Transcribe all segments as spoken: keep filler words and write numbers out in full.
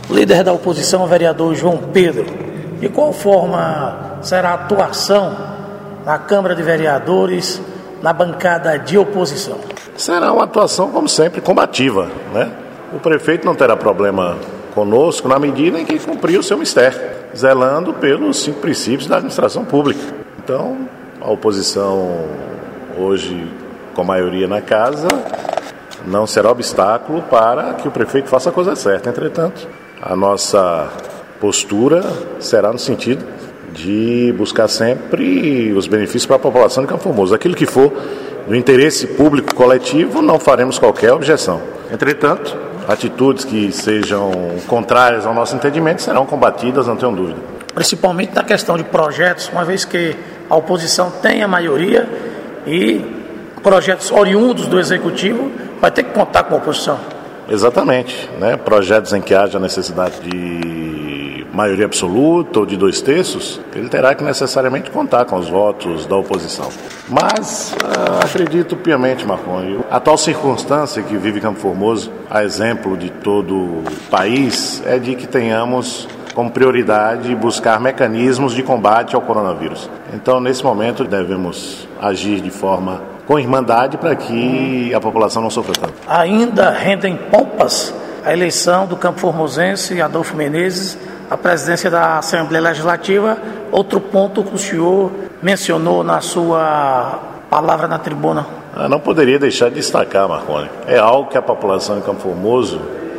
Líder da oposição, o vereador João Pedro, de qual forma será a atuação na Câmara de Vereadores, na bancada de oposição? Será uma atuação, como sempre, combativa, né? O prefeito não terá problema conosco na medida em que cumprir o seu mistério, zelando pelos cinco princípios da administração pública. Então, a oposição hoje, com maioria na casa, não será obstáculo para que o prefeito faça a coisa certa. Entretanto, a nossa postura será no sentido de buscar sempre os benefícios para a população de Campo Formoso. Aquilo que for do interesse público coletivo, não faremos qualquer objeção. Entretanto, atitudes que sejam contrárias ao nosso entendimento serão combatidas, não tenho dúvida. Principalmente na questão de projetos, uma vez que a oposição tem a maioria e projetos oriundos do Executivo vai ter que contar com a oposição. Exatamente, né? Projetos em que haja necessidade de maioria absoluta ou de dois terços, ele terá que necessariamente contar com os votos da oposição. Mas uh, acredito piamente, Marconi, a atual circunstância que vive Campo Formoso, a exemplo de todo o país, é de que tenhamos como prioridade buscar mecanismos de combate ao coronavírus. Então, nesse momento, devemos agir de forma com irmandade para que a população não sofra tanto. Ainda renda em pompas a eleição do Campo Formosense, Adolfo Menezes, à presidência da Assembleia Legislativa. Outro ponto que o senhor mencionou na sua palavra na tribuna. Eu não poderia deixar de destacar, Marconi. É algo que a população de Campo Formoso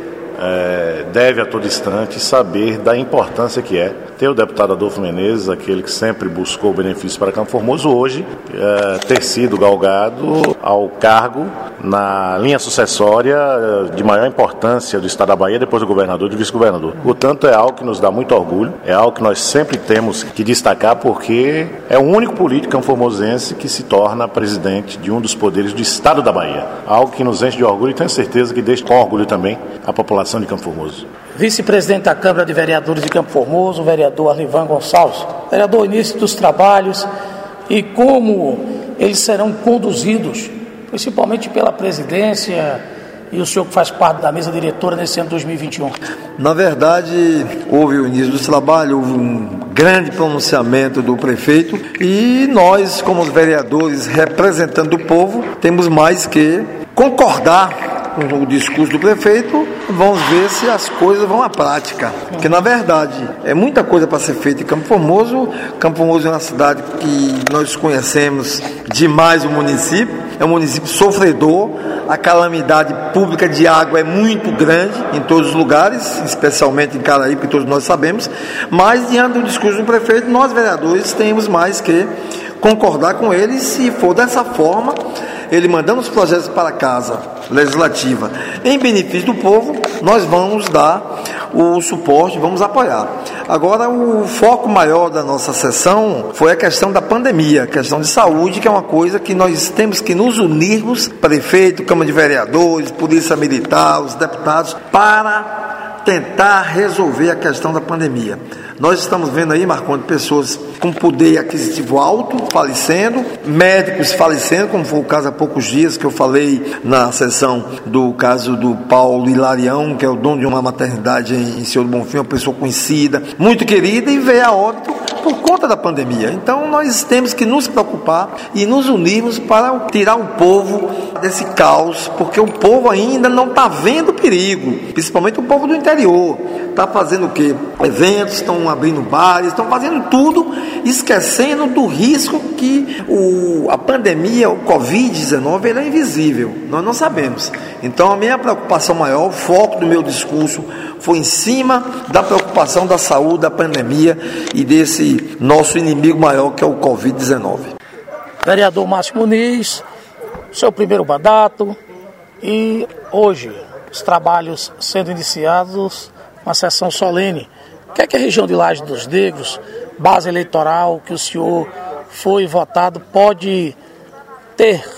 É, deve a todo instante saber da importância que é ter o deputado Adolfo Menezes, aquele que sempre buscou benefícios para Campo Formoso, hoje é, ter sido galgado ao cargo na linha sucessória de maior importância do estado da Bahia, depois do governador e do vice-governador. Portanto, é algo que nos dá muito orgulho, é algo que nós sempre temos que destacar, porque é o único político campoformosense que se torna presidente de um dos poderes do estado da Bahia. Algo que nos enche de orgulho e tenho certeza que deixa com orgulho também a população de Campo Formoso. Vice-presidente da Câmara de Vereadores de Campo Formoso, o vereador Arlivan Gonçalves. Vereador, início dos trabalhos e como eles serão conduzidos, principalmente pela presidência e o senhor que faz parte da mesa diretora nesse ano de dois mil e vinte e um. Na verdade, houve o início dos trabalhos, houve um grande pronunciamento do prefeito e nós, como os vereadores representando o povo, temos mais que concordar com o discurso do prefeito, vamos ver se as coisas vão à prática. Porque, na verdade, é muita coisa para ser feita em Campo Formoso. Campo Formoso é uma cidade que nós conhecemos demais o município. É um município sofredor. A calamidade pública de água é muito grande em todos os lugares, especialmente em Caraíba, que todos nós sabemos. Mas, diante do discurso do prefeito, nós, vereadores, temos mais que concordar com ele. Se for dessa forma, ele mandando os projetos para a Casa Legislativa em benefício do povo, nós vamos dar o suporte, vamos apoiar. Agora, o foco maior da nossa sessão foi a questão da pandemia, a questão de saúde, que é uma coisa que nós temos que nos unirmos, prefeito, Câmara de Vereadores, Polícia Militar, os deputados, para tentar resolver a questão da pandemia. Nós estamos vendo aí, Marconi, pessoas com poder aquisitivo alto falecendo, médicos falecendo, como foi o caso há poucos dias que eu falei na sessão do caso do Paulo Hilarião, que é o dono de uma maternidade em Senhor do Bonfim, uma pessoa conhecida, muito querida, e veio a óbito por conta da pandemia. Então nós temos que nos preocupar e nos unirmos para tirar o povo desse caos, porque o povo ainda não está vendo perigo, principalmente o povo do interior. Está fazendo o quê? Eventos, estão abrindo bares, estão fazendo tudo, esquecendo do risco que o, a pandemia, o covid dezenove, ele é invisível, nós não sabemos. Então a minha preocupação maior, o foco do meu discurso foi em cima da preocupação da saúde, da pandemia e desse nosso inimigo maior, que é o covid dezenove. Vereador Márcio Muniz, seu primeiro mandato e hoje os trabalhos sendo iniciados, uma sessão solene. O que é que a região de Laje dos Negros, base eleitoral que o senhor foi votado, pode ter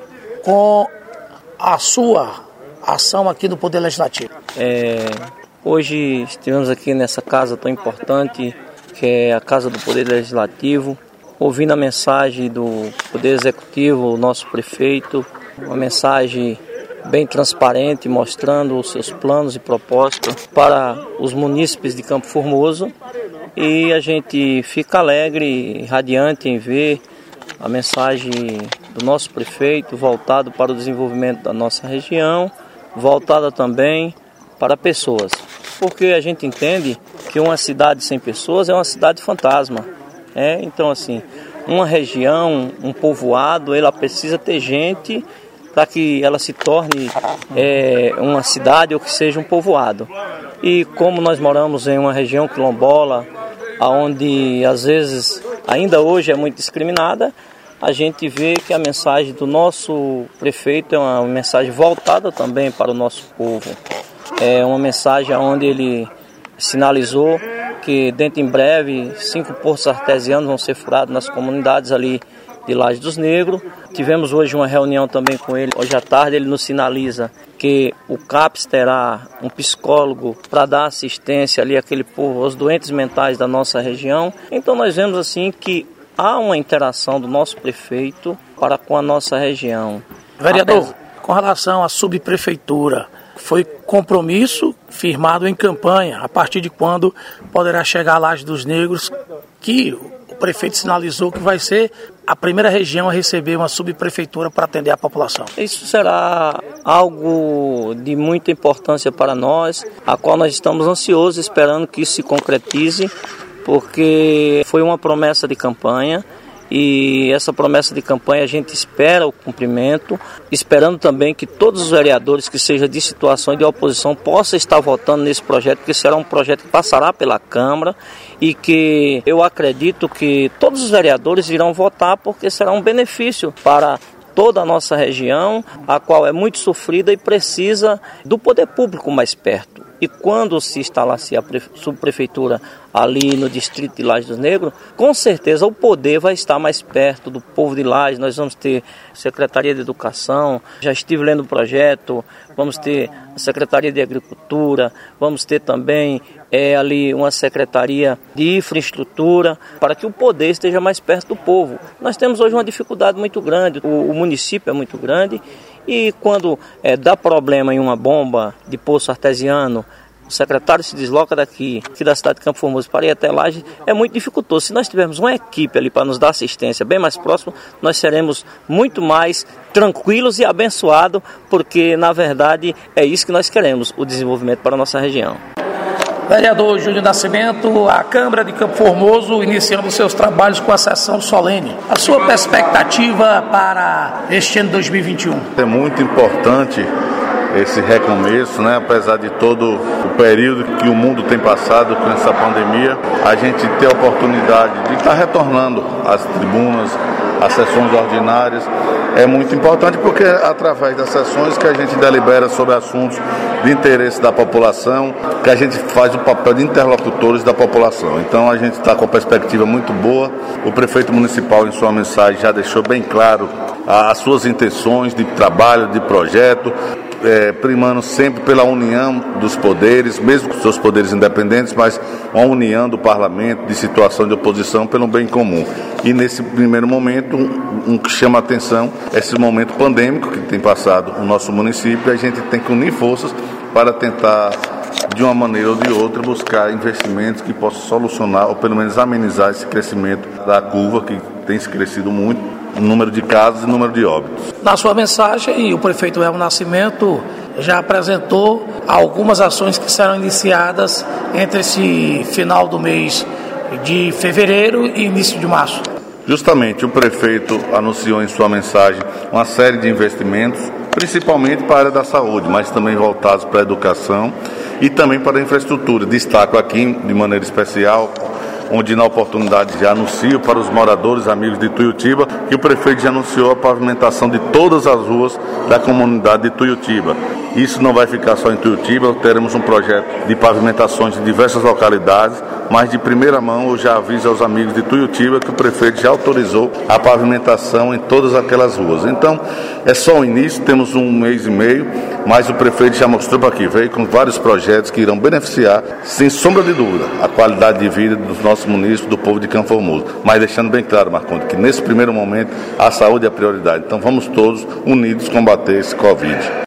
com a sua ação aqui no Poder Legislativo? É, hoje estivemos aqui nessa casa tão importante, que é a Casa do Poder Legislativo, ouvindo a mensagem do Poder Executivo, o nosso prefeito, uma mensagem bem transparente, mostrando os seus planos e propostas para os munícipes de Campo Formoso. E a gente fica alegre e radiante em ver a mensagem do nosso prefeito voltado para o desenvolvimento da nossa região, voltada também para pessoas. Porque a gente entende que uma cidade sem pessoas é uma cidade fantasma. É, então, assim, uma região, um povoado, ela precisa ter gente para que ela se torne é, uma cidade ou que seja um povoado. E como nós moramos em uma região quilombola, onde às vezes ainda hoje é muito discriminada, a gente vê que a mensagem do nosso prefeito é uma mensagem voltada também para o nosso povo. É uma mensagem onde ele sinalizou que dentro em breve cinco poços artesianos vão ser furados nas comunidades ali de Laje dos Negros. Tivemos hoje uma reunião também com ele. Hoje à tarde ele nos sinaliza que o CAPES terá um psicólogo para dar assistência ali àquele povo, aos doentes mentais da nossa região. Então nós vemos assim que há uma interação do nosso prefeito para com a nossa região. Vereador, com relação à subprefeitura, foi compromisso firmado em campanha, a partir de quando poderá chegar a Laje dos Negros, que o prefeito sinalizou que vai ser a primeira região a receber uma subprefeitura para atender a população. Isso será algo de muita importância para nós, a qual nós estamos ansiosos, esperando que isso se concretize, porque foi uma promessa de campanha. E essa promessa de campanha a gente espera o cumprimento, esperando também que todos os vereadores que sejam de situação de oposição possam estar votando nesse projeto, que será um projeto que passará pela Câmara e que eu acredito que todos os vereadores irão votar, porque será um benefício para toda a nossa região, a qual é muito sofrida e precisa do poder público mais perto. E quando se instalar-se a subprefeitura ali no distrito de Laje dos Negros, com certeza o poder vai estar mais perto do povo de Laje. Nós vamos ter Secretaria de Educação, já estive lendo o projeto, vamos ter a Secretaria de Agricultura, vamos ter também é, ali uma Secretaria de Infraestrutura, para que o poder esteja mais perto do povo. Nós temos hoje uma dificuldade muito grande, o, o município é muito grande, e quando é, dá problema em uma bomba de poço artesiano, o secretário se desloca daqui, aqui da cidade de Campo Formoso, para ir até Laje, é muito dificultoso. Se nós tivermos uma equipe ali para nos dar assistência bem mais próxima, nós seremos muito mais tranquilos e abençoados, porque na verdade é isso que nós queremos, o desenvolvimento para a nossa região. Vereador Júnior Nascimento, a Câmara de Campo Formoso iniciando seus trabalhos com a sessão solene. A sua perspectiva para este ano dois mil e vinte e um? É muito importante esse recomeço, né? Apesar de todo o período que o mundo tem passado com essa pandemia, a gente ter a oportunidade de estar retornando às tribunas, às sessões ordinárias. É muito importante porque é através das sessões que a gente delibera sobre assuntos de interesse da população, que a gente faz o papel de interlocutores da população. Então a gente está com uma perspectiva muito boa. O prefeito municipal, em sua mensagem, já deixou bem claro as suas intenções de trabalho, de projeto, É, primando sempre pela união dos poderes, mesmo com seus poderes independentes, mas uma união do parlamento, de situação de oposição pelo bem comum. E nesse primeiro momento, um, um que chama a atenção é esse momento pandêmico que tem passado o nosso município, e a gente tem que unir forças para tentar, de uma maneira ou de outra, buscar investimentos que possam solucionar, ou pelo menos amenizar esse crescimento da curva, que tem se crescido muito, o número de casos e o número de óbitos. Na sua mensagem, o prefeito Elmo Nascimento já apresentou algumas ações que serão iniciadas entre esse final do mês de fevereiro e início de março. Justamente, o prefeito anunciou em sua mensagem uma série de investimentos, principalmente para a área da saúde, mas também voltados para a educação e também para a infraestrutura. Destaco aqui, de maneira especial, onde na oportunidade já anuncio para os moradores, amigos de Tuiutiba, que o prefeito já anunciou a pavimentação de todas as ruas da comunidade de Tuiutiba. Isso não vai ficar só em Tuiutiba, teremos um projeto de pavimentações de diversas localidades, mas de primeira mão eu já aviso aos amigos de Tuiutiba que o prefeito já autorizou a pavimentação em todas aquelas ruas. Então, é só o início, temos um mês e meio, mas o prefeito já mostrou para aqui, veio com vários projetos que irão beneficiar, sem sombra de dúvida, a qualidade de vida dos nossos munícipes, do povo de Campo Formoso. Mas deixando bem claro, Marcondes, que nesse primeiro momento a saúde é a prioridade. Então vamos todos unidos combater esse Covid.